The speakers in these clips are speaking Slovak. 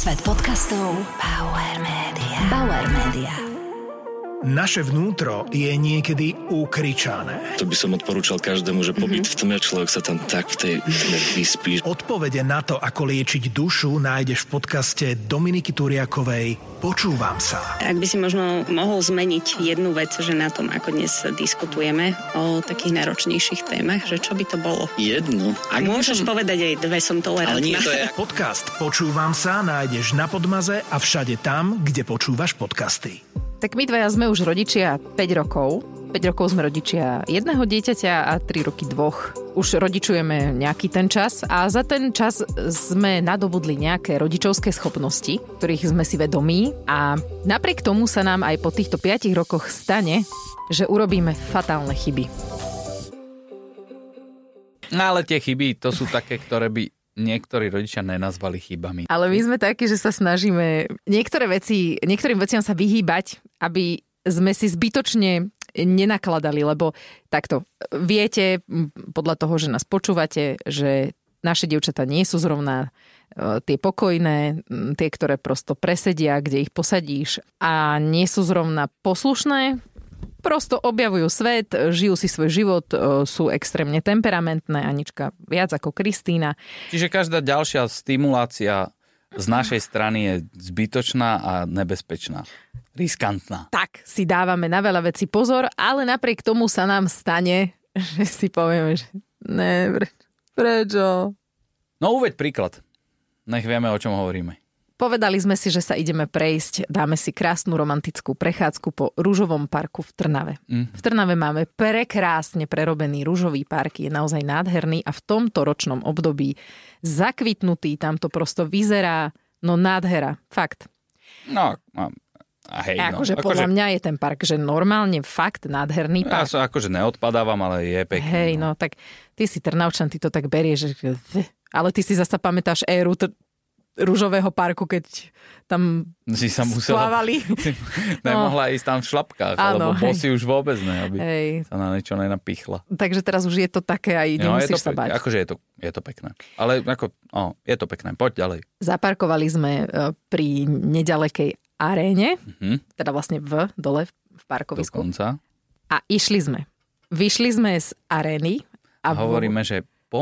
Svet podcastov Bauer Media. Bauer Media. Naše vnútro je niekedy ukričané. To by som odporúčal každému, že pobyt v tme, človek sa tam tak v tej tme vyspí. Odpovede na to, ako liečiť dušu, nájdeš v podcaste Dominiky Turiakovej Počúvam sa. Ak by si možno mohol zmeniť jednu vec, že na tom, ako dnes diskutujeme o takých náročnejších témach, že čo by to bolo? Jednu? Môžeš povedať aj dve, som tolerantná. Ale nie, to je... Podcast Počúvam sa nájdeš na Podmaze a všade tam, kde počúvaš podcasty. Tak my dvaja sme už rodičia 5 rokov. 5 rokov sme rodičia jedného dieťaťa a 3 roky dvoch. Už rodičujeme nejaký ten čas a za ten čas sme nadobudli nejaké rodičovské schopnosti, ktorých sme si vedomí a napriek tomu sa nám aj po týchto 5 rokoch stane, že urobíme fatálne chyby. No ale tie chyby, to sú také, ktoré by niektorí rodičia nenazvali chybami. Ale my sme takí, že sa snažíme niektorým veciam sa vyhýbať, aby sme si zbytočne nenakladali, lebo takto, viete, podľa toho, že nás počúvate, že naše dievčatá nie sú zrovna tie pokojné, tie, ktoré prosto presedia, kde ich posadíš a nie sú zrovna poslušné, prosto objavujú svet, žijú si svoj život, sú extrémne temperamentné, Anička viac ako Kristína. Čiže každá ďalšia stimulácia z našej strany je zbytočná a nebezpečná. Riskantná. Tak, si dávame na veľa vecí pozor, ale napriek tomu sa nám stane, že si povieme, že prečo? No uveď príklad. Nech vieme, o čom hovoríme. Povedali sme si, že sa ideme prejsť, dáme si krásnu romantickú prechádzku po Ružovom parku v Trnave. V Trnave máme prekrásne prerobený Ružový park, je naozaj nádherný a v tomto ročnom období zakvitnutý, tam to prosto vyzerá, no nádhera, fakt. No, a hej, akože podľa mňa je ten park, že normálne fakt nádherný park. Ja sa akože neodpadávam, ale je pekný. Hej, no tak ty si Trnavčan, ty to tak berieš, že... Ale ty si zasa pamätáš éru Ružového parku, keď tam si sa splávali. Nemohla ísť tam v šlapkách, áno, alebo bosi už vôbec ne, aby hej. sa na niečo nenapichla. Takže teraz už je to také aj nemusíš sa bať. Akože je to pekné. Ale je to pekné. Poď ďalej. Zaparkovali sme pri nedalekej aréne, teda vlastne dole v parkovisku. Dokonca. A išli sme. Vyšli sme z arény. A hovoríme, že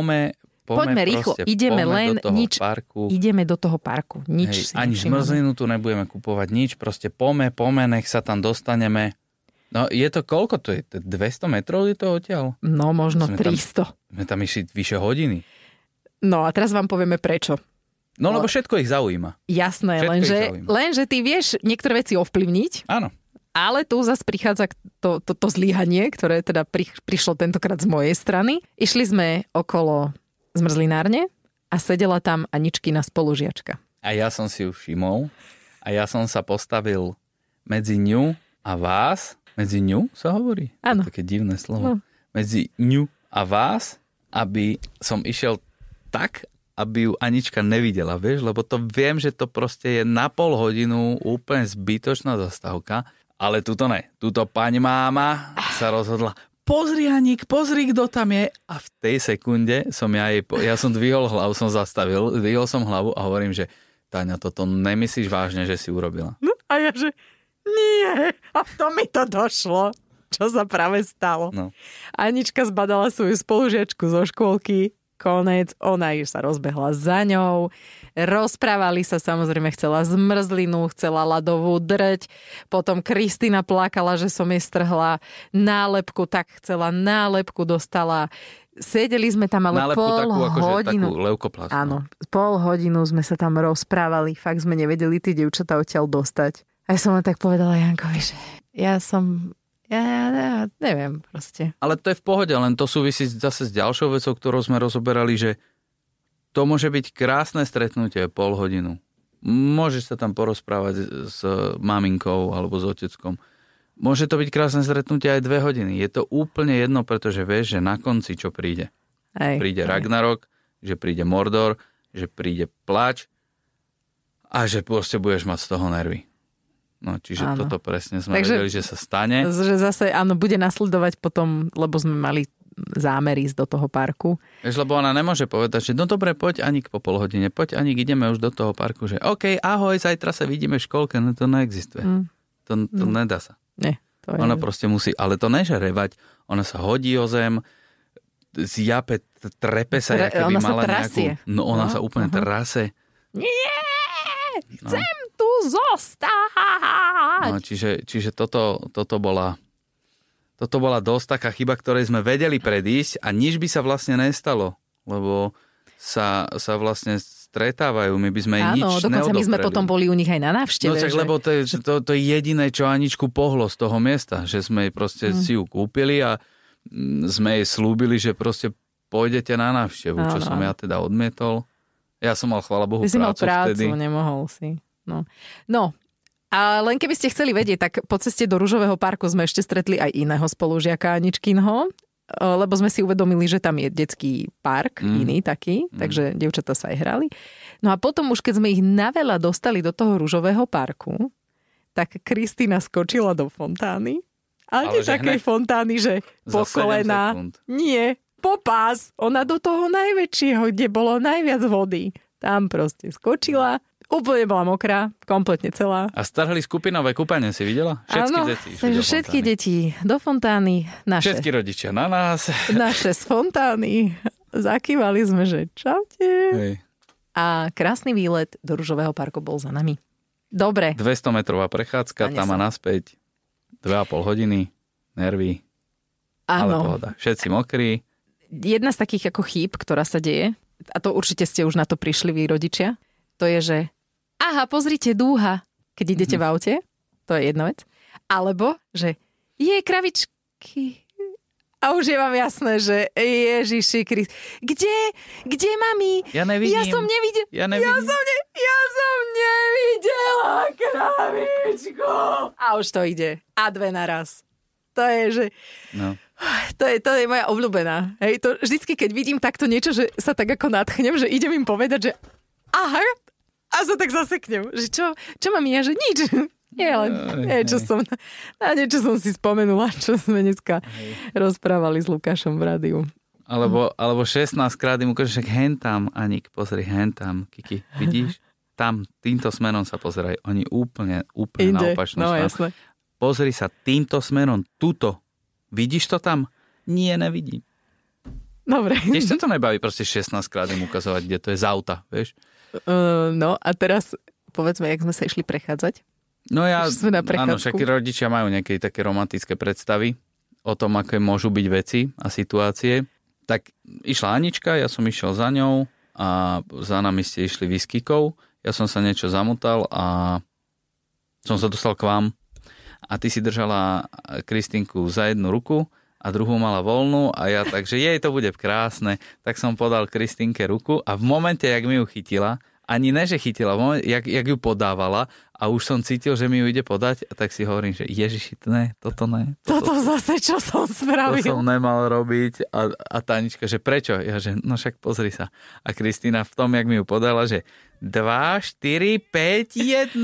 poďme rýchlo, ideme len ideme do toho parku. Nič ani zmrzlinu tu nebudeme kupovať, nič, proste poďme, nech sa tam dostaneme. No je to koľko to je? 200 metrov je to odtiaľ? No možno 300. Sme tam išli vyše hodiny. No a teraz vám povieme prečo. No lebo všetko ich zaujíma. Jasné, lenže ty vieš niektoré veci ovplyvniť. Áno. Ale tu zase prichádza to zlyhanie, ktoré teda prišlo tentokrát z mojej strany. Išli sme okolo zmrzlinárne a sedela tam Aničkina spolužiačka. A ja som si ju všimol a ja som sa postavil medzi ňu a vás. Medzi ňu sa hovorí? Áno. Také divné slovo. No. Medzi ňu a vás, aby som išiel tak, aby ju Anička nevidela, vieš? Lebo to viem, že to proste je na pol hodinu úplne zbytočná zastávka, ale tuto ne. Tuto pani máma sa rozhodla, pozri Aník, pozri, kto tam je. A v tej sekunde ja som dvihol hlavu, som zastavil, dvihol som hlavu a hovorím, že Táňa, toto nemyslíš vážne, že si urobila. No a ja, že nie. A v tom mi to došlo, čo sa práve stalo. No. Anička zbadala svoju spolužiačku zo škôlky, konec, ona sa rozbehla za ňou, rozprávali sa, samozrejme chcela zmrzlinu, chcela ľadovú drť, potom Kristína plakala, že som jej strhla nálepku, tak chcela nálepku, dostala, sedeli sme tam ale nálepku pol takú, hodinu. Takú leukoplast. Áno, pol hodinu sme sa tam rozprávali, fakt sme nevedeli tie dievčatá odtiaľ dostať. A ja som len tak povedala Jankovi, že ja neviem proste. Ale to je v pohode, len to súvisí zase s ďalšou vecou, ktorou sme rozoberali, že to môže byť krásne stretnutie, pol hodinu. Môžeš sa tam porozprávať s maminkou alebo s oteckom. Môže to byť krásne stretnutie aj 2 hodiny. Je to úplne jedno, pretože vieš, že na konci čo príde. Príde Ragnarok, že príde Mordor, že príde plač a že proste budeš mať z toho nervy. No, čiže toto presne sme vedeli, že sa stane. Že zase, áno, bude nasledovať potom, lebo sme mali zámer ísť do toho parku. Vieš, lebo ona nemôže povedať, že no dobre, poď Anik po pol hodine, poď Anik, ideme už do toho parku, že OK, ahoj, zajtra sa vidíme v školke, no to neexistuje. To nedá sa. Nie, to je... Ona proste musí, ale to neže revať, ona sa hodí o zem, zjape, trepe sa, jaké by mala nejakú... No ona sa úplne trase. Nie, chcem tu zostať. No, čiže toto bola dosť taká chyba, ktorej sme vedeli predísť a nič by sa vlastne nestalo, lebo sa vlastne stretávajú, my by sme nič neodopreli. Áno, dokonca my sme potom boli u nich aj na návšteve. No tak, lebo to je jediné, čo Aničku pohlo z toho miesta, že sme proste si ju kúpili a sme jej slúbili, že proste pôjdete na návštevu, čo som ja teda odmietol. Ja som mal, chvála Bohu, prácu vtedy. Nemohol si. No, a len keby ste chceli vedieť, tak po ceste do Ružového parku sme ešte stretli aj iného spolužiaka Aničkinho, lebo sme si uvedomili, že tam je detský park, iný taký, takže dievčatá sa aj hrali. No a potom už, keď sme ich naveľa dostali do toho Ružového parku, tak Kristína skočila do fontány. Ale nie takej fontány, že po kolená. Nie, po pás. Ona do toho najväčšieho, kde bolo najviac vody. Tam proste skočila. Úplne bola mokrá, kompletne celá. A starali skupinové kúpanie, si videla? Všetky deti do fontány. Naše. Všetky rodičia na nás. Naše z fontány. Zakývali sme, že čaute. Hej. A krásny výlet do Ružového parku bol za nami. Dobre. 200-metrová prechádzka, tam a naspäť. 2,5 hodiny. Nervy. Ale pohoda. Všetci mokrí. Jedna z takých ako chýb, ktorá sa deje, a to určite ste už na to prišli vy rodičia, to je, že aha, pozrite, dúha, keď idete v aute. To je jedna vec. Alebo, že je kravičky. A už je vám jasné, že Ježiši Krist. Kde mami? Ja nevidím. Ja som nevidela. Ja som nevidela kravičku. A už to ide. A dve naraz. To je, že... No. To je moja obľúbená. Hej, to vždycky, keď vidím takto niečo, že sa tak ako nadchnem, že idem im povedať, že aha, a sa tak zaseknem. Že čo mám ja, že nič. Nie, len niečo som si spomenula, čo sme dneska rozprávali s Lukášom v rádiu. Alebo 16 krát im ukážeš, že hentam, Anik, pozri, hentam, Kiki, vidíš? Tam, týmto smerom sa pozeraj. Oni úplne na opačnú stranu. Jasné. Pozri sa týmto smerom, tuto. Vidíš to tam? Nie, nevidím. Dobre. Tiež to nebaví proste 16 krát im ukazovať, kde to je z auta, vieš? No a teraz povedzme, jak sme sa išli prechádzať. No áno, však rodičia majú nejaké také romantické predstavy o tom, aké môžu byť veci a situácie. Tak išla Anička, ja som išiel za ňou a za nami ste išli Viskykov. Ja som sa niečo zamotal a som sa dostal k vám. A ty si držala Kristinku za jednu ruku a druhú mala voľnú a ja takže jej to bude krásne. Tak som podal Kristinke ruku a v momente, jak mi ju chytila, ani ne, že chytila, jak ju podávala a už som cítil, že mi ju ide podať, tak si hovorím, že Ježiši, toto ne. Toto zase, čo som spravil. To som nemal robiť a Tanička, že prečo? Ja, že no však pozri sa. A Kristína v tom, jak mi ju podala, že 2, 4, 5, 1.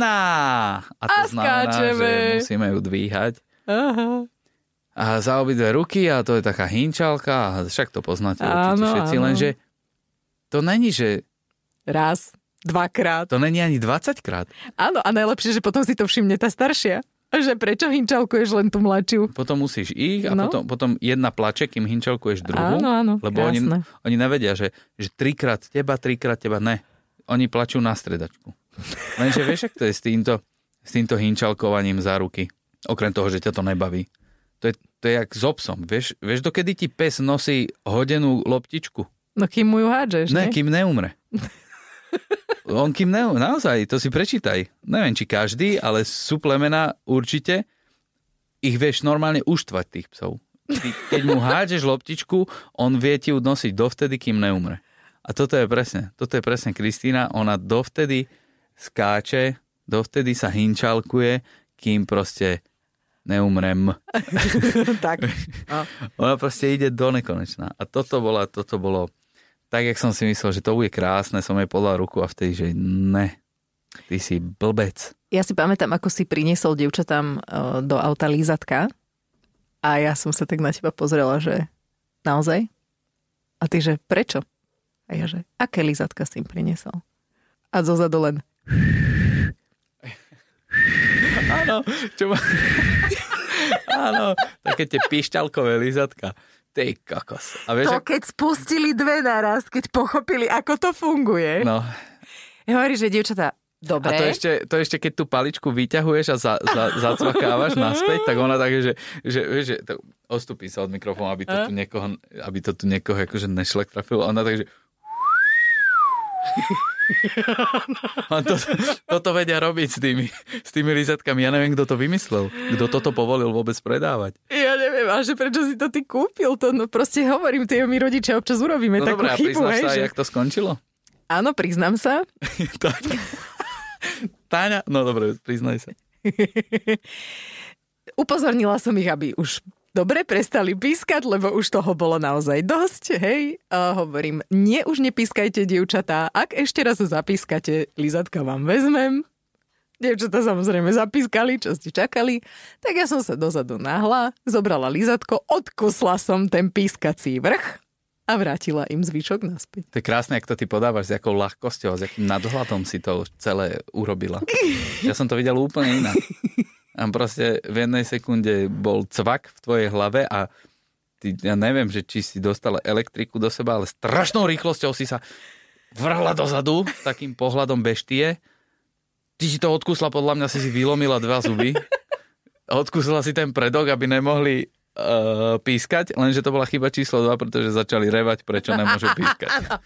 A to znamená, že musíme ju dvíhať. Aha. A za obidve ruky a to je taká hinčalka, však to poznáte určite všetci, lenže to není, že raz, dvakrát. To není ani 20 krát. Áno, a najlepšie, že potom si to všimne tá staršia. Že prečo hinčalkuješ len tú mladšiu? Potom musíš ich a potom jedna plače, kým hinčalkuješ druhú. Áno, lebo oni nevedia, že 3-krát teba, ne. Oni plačú na stredačku. Lenže vieš, ak to je s týmto hinčalkovaním za ruky. Okrem toho, že ťa to nebaví. To je jak s obsom. Vieš, dokedy ti pes nosí hodenú loptičku? No kým mu ju hádžeš, ne? Kým neumre. On kým neumre, naozaj, to si prečítaj. Neviem, či každý, ale sú plemená určite, ich vieš normálne uštvať tých psov. Keď mu hádžeš loptičku, on vie ti ju nosiť dovtedy, kým neumre. A toto je presne Kristína, ona dovtedy skáče, dovtedy sa hinčalkuje, kým proste neumrem. Tak. Ona proste ide do nekonečná. A toto bolo tak, jak som si myslel, že to bude krásne, som jej podal ruku a vtedy, že ne, ty si blbec. Ja si pamätám, ako si priniesol dievčatám do auta lízatka a ja som sa tak na teba pozrela, že Naozaj? A ty, že prečo? A ja, že aké lízatka si im priniesol? A zozadu len... Áno, áno, také tie pišťalkové lízatka. Ty kokos. A vieš, keď spustili dve naraz, keď pochopili, ako to funguje. No. Ja hovorím, že dievčatá, dobre. A to ešte keď tú paličku vyťahuješ a zacvakávaš naspäť, tak ona také, že odstupí sa od mikrofónu, aby to tu niekoho akože nešlek trafilo. Ona takže... Toto vedia robiť s tými lízatkami. Ja neviem, kto to vymyslel. Kto toto povolil vôbec predávať. Ja neviem, a že prečo si to ty kúpil? To proste hovorím, tie my rodičia občas urobíme takú dobré, chybu. No dobré, a priznáš sa, jak to skončilo? Áno, priznám sa. Táňa? No dobre, priznaj sa. Upozornila som ich, aby už dobre prestali pískať, lebo už toho bolo naozaj dosť, hej. A hovorím, už nepískajte, dievčatá. Ak ešte raz zapískate, lízatka vám vezmem. Dievčatá samozrejme zapískali, čo ste čakali. Tak ja som sa dozadu nahla, zobrala lízatko, odkusla som ten pískací vrch a vrátila im zvyšok naspäť. To je krásne, jak to ty podávaš, s jakou ľahkosťou, s jakým nadhľadom si to celé urobila. Ja som to videl úplne inak. A proste v jednej sekunde bol cvak v tvojej hlave a ty, ja neviem, že či si dostala elektriku do seba, ale strašnou rýchlosťou si sa vrhla dozadu s takým pohľadom beštie. Ty si to odkusla, podľa mňa si vylomila 2 zuby. Odkusila si ten predok, aby nemohli pískať, lenže to bola chyba číslo 2, pretože začali revať, prečo nemôžu pískať.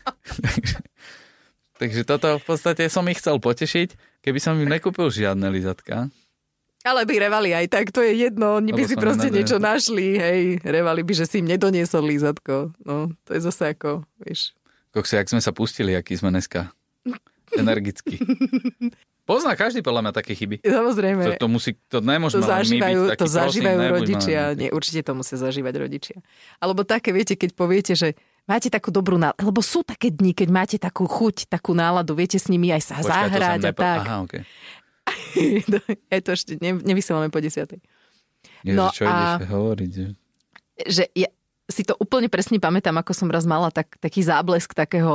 Takže toto v podstate som ich chcel potešiť, keby som im nekúpil žiadne lízatka. Ale by revali aj tak, to je jedno, oni by si proste niečo našli, hej, revali by, že si im nedoniesol lízatko. No, to je zase ako, vieš. Kokse, jak sme sa pustili, aký sme dneska energickí. Pozná každý podľa mňa také chyby. Samozrejme. To nemôžeme my byť taký, to zažívajú prosím, rodičia. Nie, určite to musia zažívať rodičia. Alebo také, viete, keď poviete, že máte takú dobrú náladu, lebo sú také dni, keď máte takú chuť, takú náladu, viete s nimi aj sa zahrať a tak. Aha, okej. Ja to ešte nevysielame po 10. No čo ideš hovoriť? Že ja si to úplne presne pamätám, ako som raz mala taký záblesk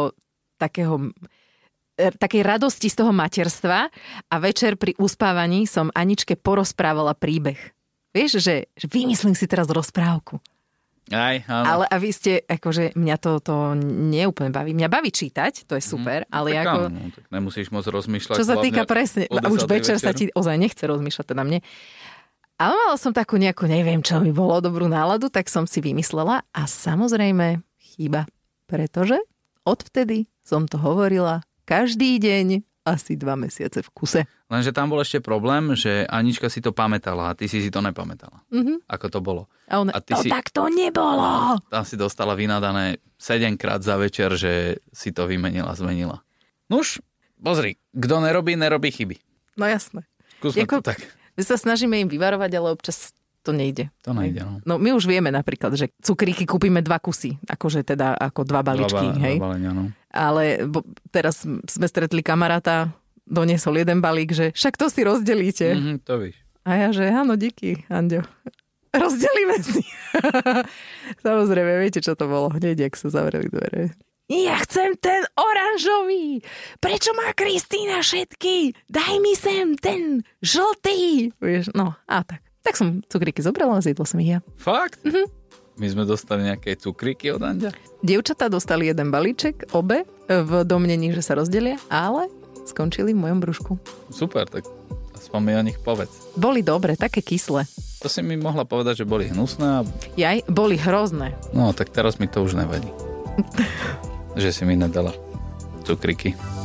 takej radosti z toho materstva a večer pri uspávaní som Aničke porozprávala príbeh. Vieš, že vymyslím si teraz rozprávku. Aj, áno. Ale a vy ste, akože mňa to neúplne baví. Mňa baví čítať, to je super, ale tak ako... Áno, tak nemusíš moc rozmýšľať. Čo sa týka presne, už večer sa ti ozaj nechce rozmýšľať, teda mne. Ale mala som takú nejakú, neviem, čo mi bolo, dobrú náladu, tak som si vymyslela a samozrejme chyba, pretože odvtedy som to hovorila každý deň asi 2 mesiace v kuse. Lenže tam bol ešte problém, že Anička si to pamätala a ty si to nepamätala. Mm-hmm. Ako to bolo. A ona, tak to nebolo! Tam si dostala vynadané 7-krát za večer, že si to zmenila. Nuž, pozri, kto nerobí chyby. No jasné. Skúsme to tak. My sa snažíme im vyvarovať, ale občas to nejde. To nejde, no. No my už vieme napríklad, že cukríky kúpime 2 kusy, akože teda ako 2 balíčky, hej? 2 balenia, no. Ale teraz sme stretli kamaráta, doniesol 1 balík, že však to si rozdelíte. To víš. A ja, že áno, díky, Anďo. Rozdelíme si. Samozrejme, viete, čo to bolo? Hneď, ak sa zavreli dvere. Ja chcem ten oranžový. Prečo má Kristína všetky? Daj mi sem ten žltý. Vieš, no a tak. Tak som cukríky zobrala a zjedla som ich ja. Fakt? Mhm. My sme dostali nejaké cukríky od Anďa. Dievčatá dostali 1 balíček, obe, v domnení, že sa rozdelia, ale skončili v mojom brúšku. Super, tak aspoň mi o nich povedz. Boli dobre, také kyslé. To si mi mohla povedať, že boli hnusné. Jaj, boli hrozné. No, tak teraz mi to už nevadí. Že si mi nedala cukríky.